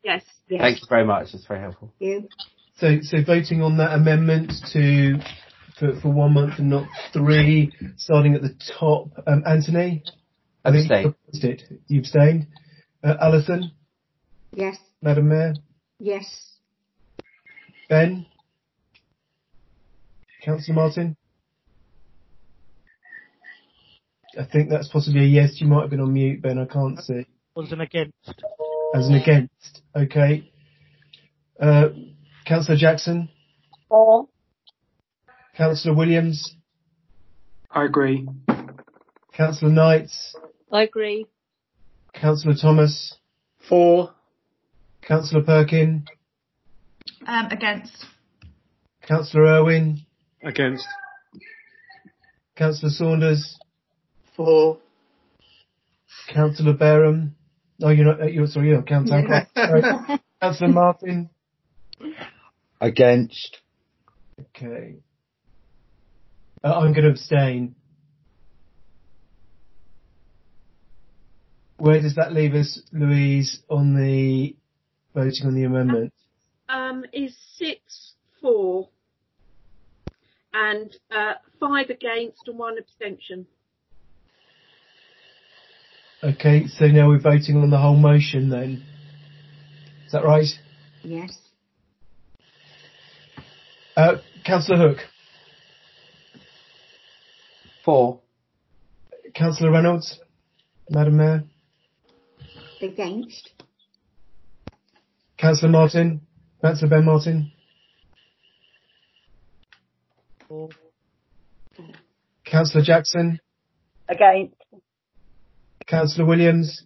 Yes. Thank you very much. That's very helpful. You. So voting on that amendment for 1 month and not 3, starting at the top. Anthony? I think you opposed it. You abstained. Alison? Yes. Madam Mayor? Yes. Ben? Councillor Martin? I think that's possibly a yes. You might have been on mute, Ben. I can't see. Was an against. As an against. Okay. Councillor Jackson? For. Councillor Williams? I agree. Councillor Knights? I agree. Councillor Thomas? For. Councillor Perkin? Against. Councillor Irwin? Against. Councillor Saunders? For. Councillor Barham? Oh, you're not. You're Councillor. Councillor Martin? Against. Okay. I'm going to abstain. Where does that leave us, Louise, on the voting on the amendment? Is 6-4 and 5 against and 1 abstention. Okay, so now we're voting on the whole motion then. Is that right? Yes. Councillor Hook? For. Councillor Reynolds? Madam Mayor? Against. Councillor Martin? Councillor Ben Martin? For. Councillor Jackson? Against. Councillor Williams?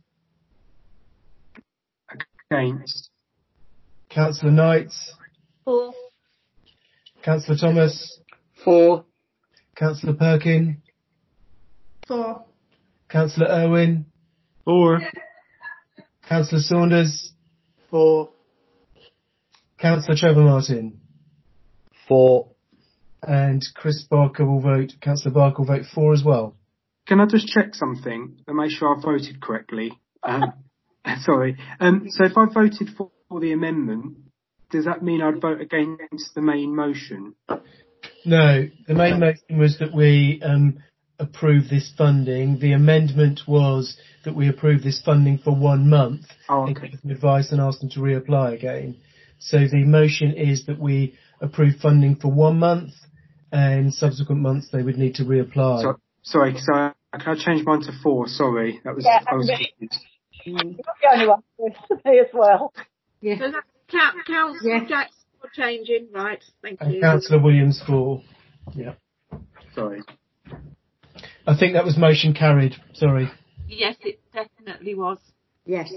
Against. Councillor Knights? For. Councillor Thomas? For. Councillor Perkin? For. Councillor Irwin? For. Councillor Saunders? For. Councillor Trevor Martin? For. And Chris Barker will vote, Councillor Barker will vote for as well. Can I just check something to make sure I voted correctly? Sorry. So if I voted for the amendment, does that mean I'd vote against the main motion? No, the main motion was that we approve this funding. The amendment was that we approve this funding for 1 month and give them advice and ask them to reapply again. So the motion is that we approve funding for 1 month and subsequent months they would need to reapply. Sorry, can I change mine to 4? Sorry, that was. Yeah, I was you're not the only one for me as well. Yeah. So that's Councillor Jackson for changing, right? Thank you. And Councillor Williams for. Yeah. Sorry. I think that was motion carried. Sorry. Yes, it definitely was. Yes.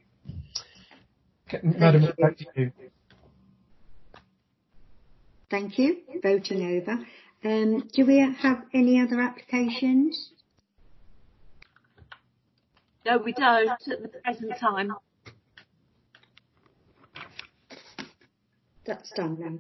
Madam, back to you. Thank you. Voting over. Do we have any other applications? No, we don't at the present time. That's done then.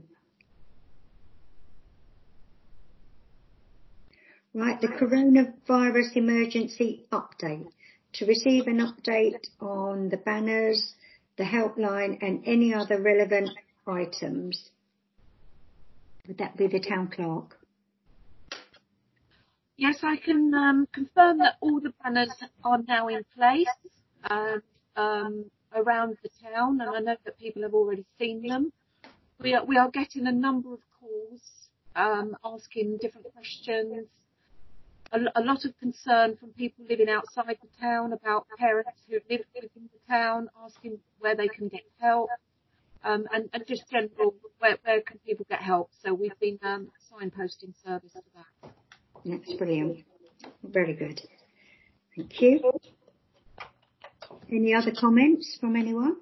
Right, the coronavirus emergency update. To receive an update on the banners, the helpline and any other relevant items. Would that be the town clerk? Yes, I can confirm that all the banners are now in place around the town, and I know that people have already seen them. We are getting a number of calls asking different questions. A lot of concern from people living outside the town about parents who live within the town asking where they can get help, and just general where can people get help. So we've been signposting service for that. That's brilliant. Very good. Thank you. Any other comments from anyone?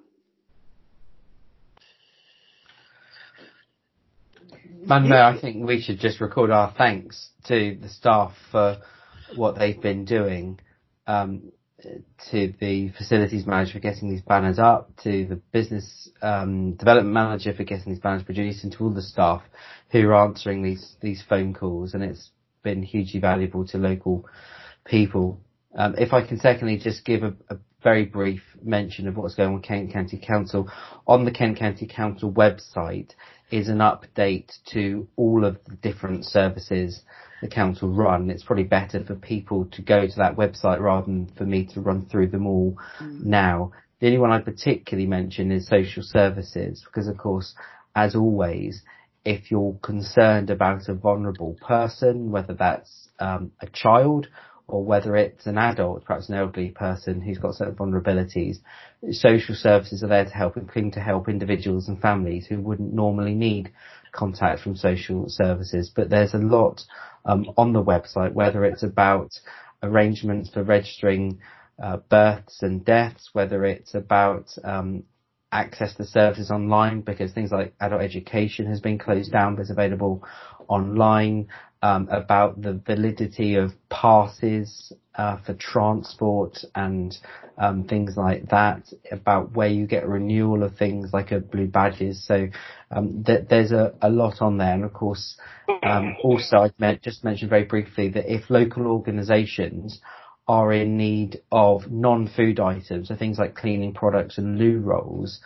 Madam Mayor, I think we should just record our thanks to the staff for what they've been doing, to the facilities manager for getting these banners up, to the business development manager for getting these banners produced, and to all the staff who are answering these phone calls. And it's been hugely valuable to local people. If I can secondly just give a very brief mention of what's going on with Kent County Council. On the Kent County Council website is an update to all of the different services the council run. It's probably better for people to go to that website rather than for me to run through them all now. The only one I particularly mention is social services, because of course, as always, if you're concerned about a vulnerable person, whether that's a child or whether it's an adult, perhaps an elderly person who's got certain vulnerabilities, social services are there to help, including to help individuals and families who wouldn't normally need contact from social services. But there's a lot on the website, whether it's about arrangements for registering births and deaths, whether it's about access to services online, because things like adult education has been closed down but is available online, about the validity of passes for transport and things like that, about where you get renewal of things like blue badges. So there's a lot on there. And of course, also I just mentioned very briefly that if local organisations are in need of non-food items, so things like cleaning products and loo rolls,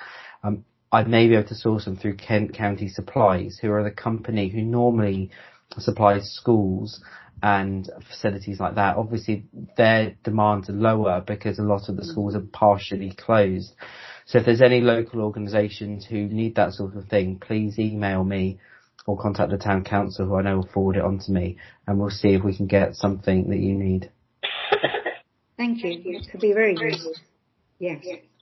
I may be able to source them through Kent County Supplies, who are the company who normally supplies schools and facilities like that. Obviously, their demands are lower because a lot of the schools are partially closed. So if there's any local organisations who need that sort of thing, please email me or contact the town council, who I know will forward it on to me, and we'll see if we can get something that you need. Thank you. It could be very useful. Yes.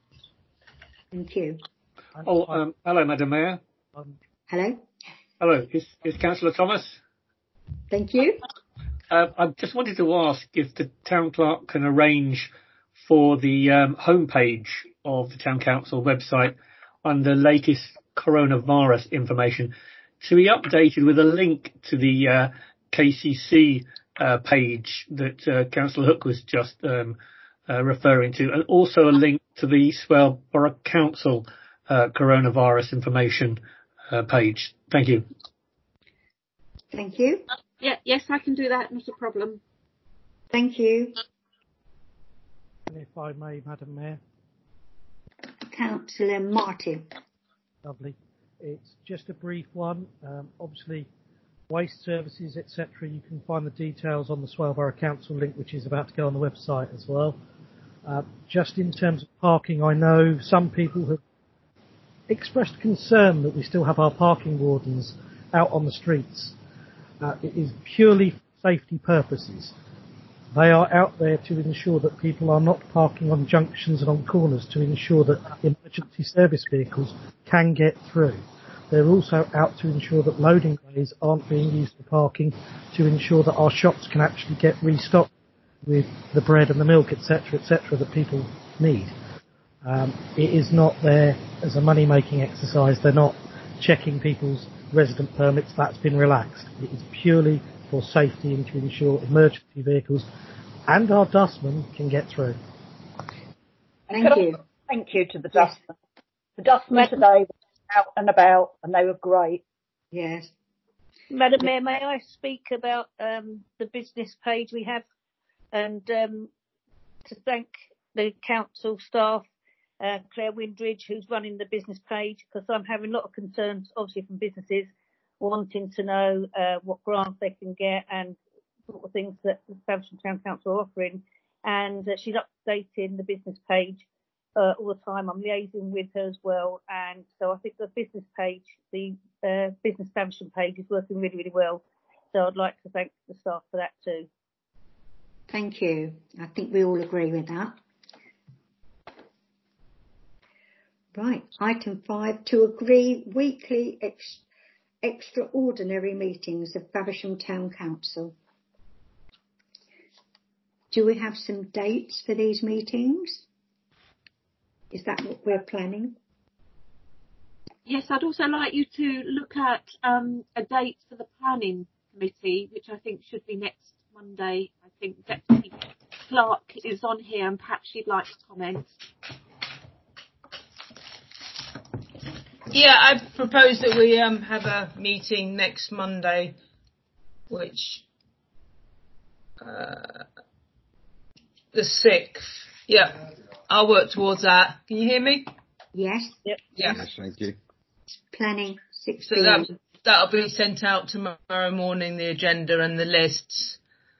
Thank you. Oh, hello, Madam Mayor. Hello. Hello, is Councillor Thomas? Thank you. I just wanted to ask if the town clerk can arrange for the homepage of the town council website on the latest coronavirus information to be updated with a link to the KCC page that Councillor Hook was just referring to, and also a link to the Swale Borough Council coronavirus information page. Thank you. Thank you. Yes, I can do that. Not a problem. Thank you. And if I may, Madam Mayor. Councillor Martin. Lovely. It's just a brief one. Obviously, waste services, etc. You can find the details on the Swale Borough Council link, which is about to go on the website as well. Just in terms of parking, I know some people have expressed concern that we still have our parking wardens out on the streets. It is purely for safety purposes. They are out there to ensure that people are not parking on junctions and on corners, to ensure that emergency service vehicles can get through. They're also out to ensure that loading bays aren't being used for parking, to ensure that our shops can actually get restocked with the bread and the milk, etc., that people need. It is not there as a money-making exercise. They're not checking people's resident permits. That's been relaxed. It is purely for safety and to ensure emergency vehicles and our dustmen can get through. Thank you. Thank you to the dustmen. The dustmen today were out and about, and they were great. Yes. Madam Mayor, may I speak about the business page we have, and to thank the council staff, Claire Windridge, who's running the business page, because I'm having a lot of concerns, obviously, from businesses wanting to know what grants they can get and sort of things that the Faversham Town Council are offering. And she's updating the business page all the time. I'm liaising with her as well. And so I think the business page, the Business Faversham page, is working really, really well. So I'd like to thank the staff for that too. Thank you. I think we all agree with that. Right. Item 5, to agree weekly extraordinary meetings of Faversham Town Council. Do we have some dates for these meetings? Is that what we're planning? Yes, I'd also like you to look at a date for the planning committee, which I think should be next Monday. I think Deputy Clerk is on here, and perhaps she'd like to comment. Yeah, I propose that we have a meeting next Monday, which the 6th, Yeah, I'll work towards that. Can you hear me? Yes. Yep. Yeah. Yes, thank you. Planning 6 So p.m. that'll be sent out tomorrow morning, the agenda and the lists.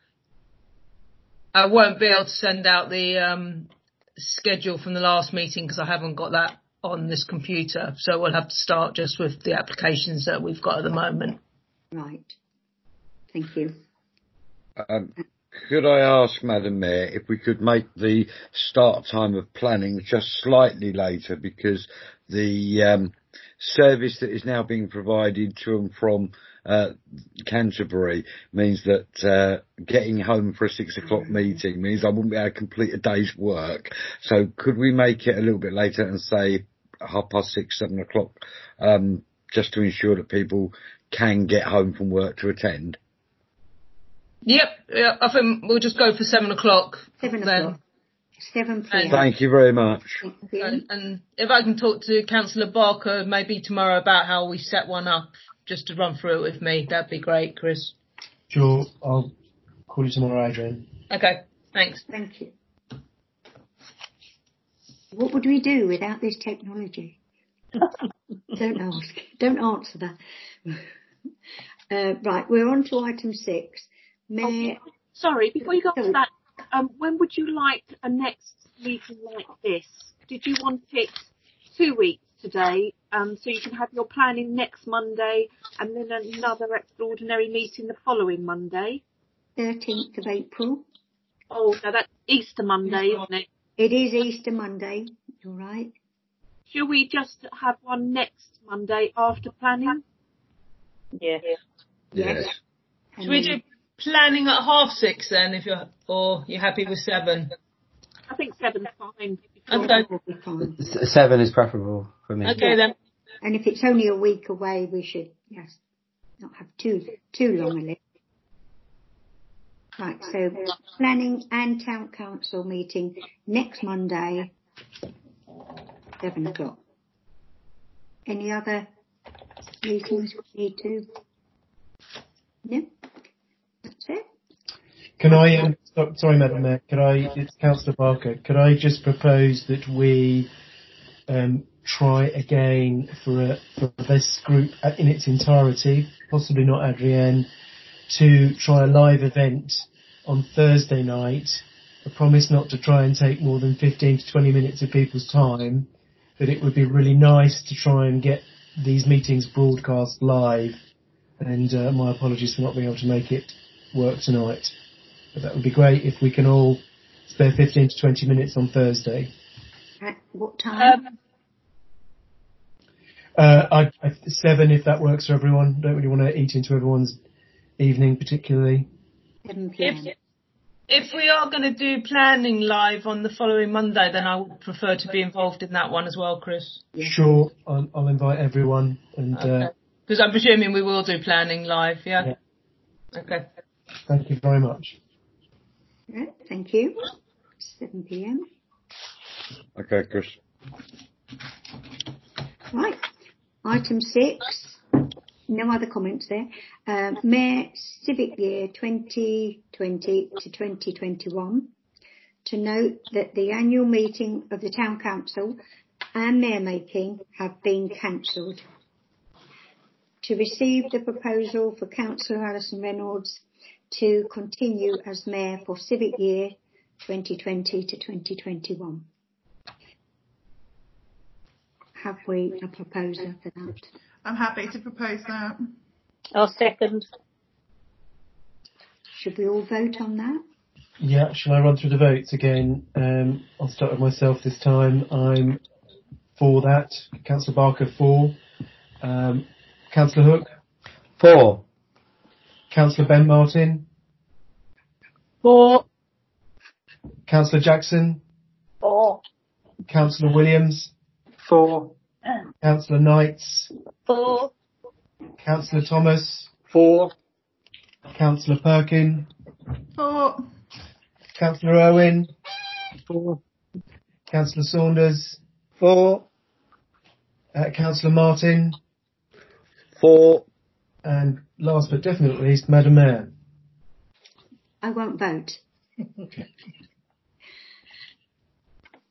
I won't be able to send out the schedule from the last meeting because I haven't got that on this computer. So we'll have to start just with the applications that we've got at the moment. Right. Thank you. Could I ask, Madam Mayor, if we could make the start time of planning just slightly later, because the service that is now being provided to and from Canterbury means that getting home for a 6 o'clock meeting means I wouldn't be able to complete a day's work. So could we make it a little bit later and say 6:30, 7 o'clock, just to ensure that people can get home from work to attend? Yep, I think we'll just go for 7 o'clock. 7 o'clock. 7 p.m. Thank you very much. And if I can talk to Councillor Barker maybe tomorrow about how we set one up, just to run through it with me, that'd be great, Chris. Sure, I'll call you tomorrow, Adrian. Okay, thanks. Thank you. What would we do without this technology? Don't ask. Don't answer that. Right, we're on to item 6. Mayor... Sorry, before you go on to that, when would you like a next meeting like this? Did you want it 2 weeks today, so you can have your planning next Monday and then another extraordinary meeting the following Monday? 13th of April. Oh, no, that's Easter Monday, isn't it? It is Easter Monday, you're right. Shall we just have one next Monday after planning? Yeah. Yes. Should we do planning at 6:30 then, if you're happy with 7? I think 7's fine. Okay. 7 is preferable for me. Okay then. And if it's only a week away, we should, not have too long a list. Right, so planning and town council meeting next Monday, 7 o'clock. Any other meetings we need to? No? That's it? Can I, sorry Madam Mayor, it's Councillor Barker, could I just propose that we try again for this group in its entirety, possibly not Adrienne, to try a live event on Thursday night. I promise not to try and take more than 15 to 20 minutes of people's time, but it would be really nice to try and get these meetings broadcast live, and my apologies for not being able to make it work tonight. But that would be great if we can all spare 15 to 20 minutes on Thursday. At what time? 7, if that works for everyone. Don't really want to eat into everyone's evening particularly. 7 p.m. If we are going to do planning live on the following Monday, then I would prefer to be involved in that one as well, Chris. Yes. Sure, I'll invite everyone. And because I'm presuming we will do planning live, yeah? Okay. Thank you very much. Yeah, thank you. 7 p.m. Okay, Chris. Right. Item 6. No other comments there. Mayor Civic Year 2020 to 2021. To note that the annual meeting of the Town Council and Mayor Making have been cancelled. To receive the proposal for Councillor Alison Reynolds to continue as Mayor for Civic Year 2020 to 2021. Have we a proposer for that? I'm happy to propose that. I'll second. Should we all vote on that? Yeah, shall I run through the votes again? I'll start with myself this time. I'm for that. Councillor Barker, for. Councillor Hook? For. Councillor Ben Martin? For. Councillor Jackson? For. Councillor Williams? For. Councillor Knights? For. Councillor Thomas? For. Councillor Perkin? For. Councillor Owen? For. Councillor Saunders? For. Councillor Martin? For. And last but definitely not least, Madam Mayor. I won't vote.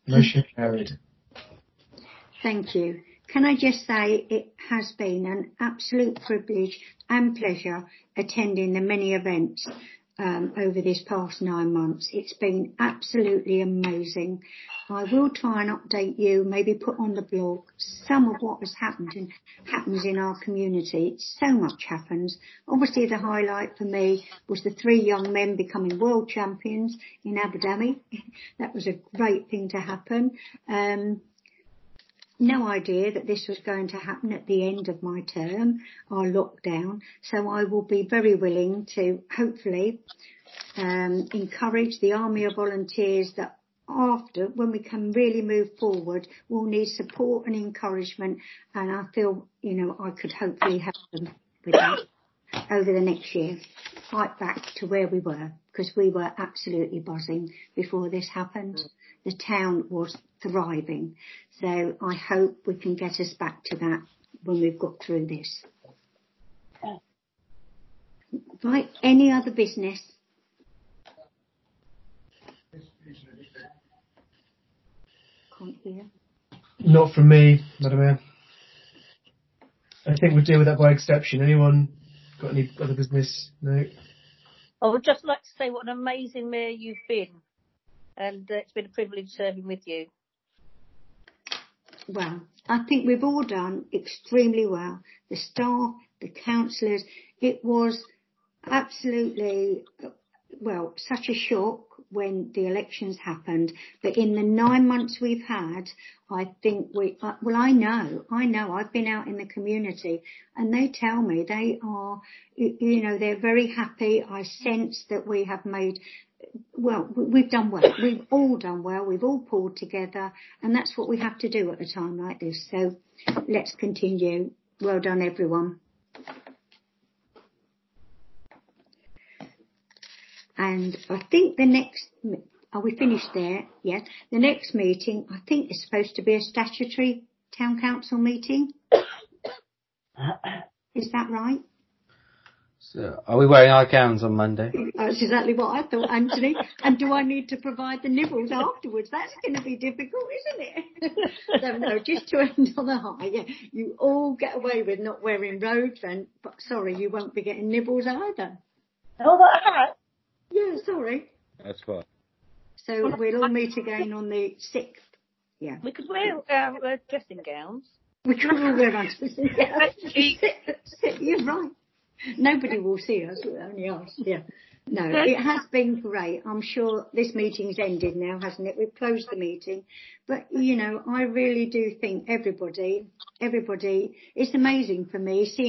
Motion carried. Thank you. Can I just say it has been an absolute privilege and pleasure attending the many events over this past 9 months. It's been absolutely amazing. I will try and update you, maybe put on the blog some of what has happened and happens in our community. So much happens. Obviously the highlight for me was the 3 young men becoming world champions in Abu Dhabi. That was a great thing to happen. No idea that this was going to happen at the end of my term, our lockdown. So I will be very willing to hopefully encourage the army of volunteers that after, when we can really move forward, we'll need support and encouragement. And I feel, I could hopefully help them with that over the next year. Right back to where we were, because we were absolutely buzzing before this happened. The town was thriving. So I hope we can get us back to that when we've got through this. Right, any other business? Can't hear. Not from me, Madam Mayor. I think we'll deal with that by exception. Anyone got any other business? No. I would just like to say what an amazing mayor you've been. And it's been a privilege serving with you. Well, I think we've all done extremely well. The staff, the councillors, it was absolutely, such a shock when the elections happened. But in the 9 months we've had, I think I know, I've been out in the community and they tell me they are, they're very happy. I sense that we have made, we've done well. We've all done well. We've all pulled together and that's what we have to do at a time like this. So let's continue. Well done, everyone. And I think the next, are we finished there? Yes. The next meeting, I think, is supposed to be a statutory town council meeting. Is that right? So, are we wearing our gowns on Monday? That's exactly what I thought, Anthony. And do I need to provide the nibbles afterwards? That's going to be difficult, isn't it? So no, just to end on a high, yeah, you all get away with not wearing robes, but sorry, you won't be getting nibbles either. Oh, that hat. Yeah, sorry. That's fine. So we'll all meet again on the 6th. Yeah. We could wear our dressing gowns. We could all wear our dressing gowns. You're right. Nobody will see us, only us. Yeah. No, it has been great. I'm sure this meeting's ended now, hasn't it? We've closed the meeting. But, I really do think everybody, it's amazing for me seeing